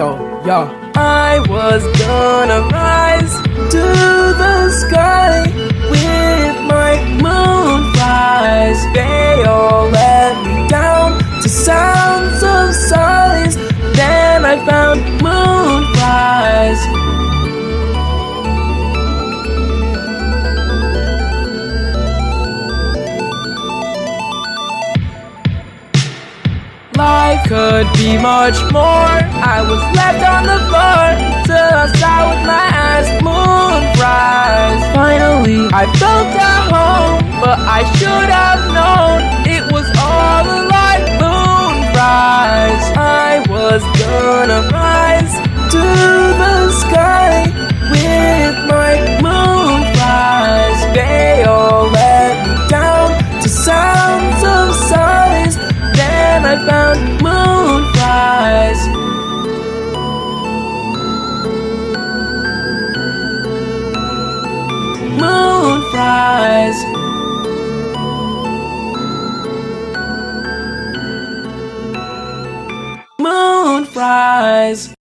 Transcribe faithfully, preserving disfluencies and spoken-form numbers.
yo, yo. I was gonna rise to the sky with my moonrise. They all let me down to sounds of silence. Then I found moonrise. Life could be much more. I was left on the floor till I saw with my eyes moonrise. Finally, I built a home, but I should have known it was all a lie. Moonrise. I was gonna rise to the sky with my moonrise. They all let me down to sounds of silence. Then I found moonrise. Moonrise. Moonrise.